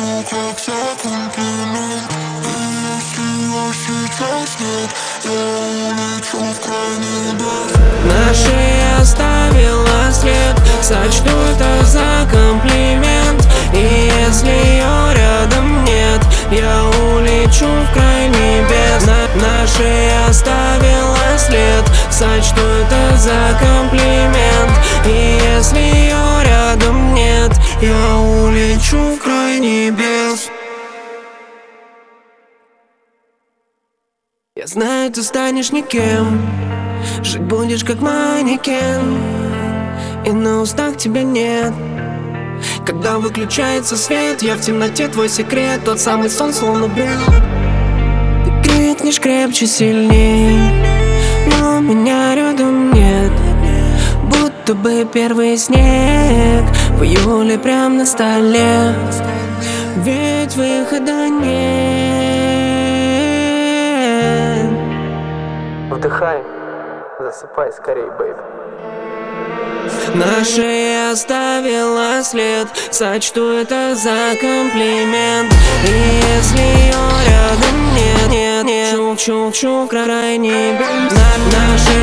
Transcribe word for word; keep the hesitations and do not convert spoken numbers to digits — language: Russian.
улечу, как за комплимент. И если я сейчас нет, я улечу в край небес. Наши оставила след, сочту это за комплимент. И если ее рядом нет, я улечу в край небес. На Наши оставила след, сочту это за комплимент. И если ее рядом нет, я улечу в край небес. Я знаю, ты станешь никем, жить будешь как манекен, и на устах тебя нет. Когда выключается свет, я в темноте твой секрет, тот самый сон словно бред. Ты крикнешь крепче, сильней, но меня рядом нет. Будто бы первый снег в июле прям на столе. Ведь выхода нет. Вдыхай, засыпай скорей, бэйб. Наши оставила след, сочту это за комплимент. И если ее рядом нет, нет, нет, чук-чук-чук, край небес. На Наши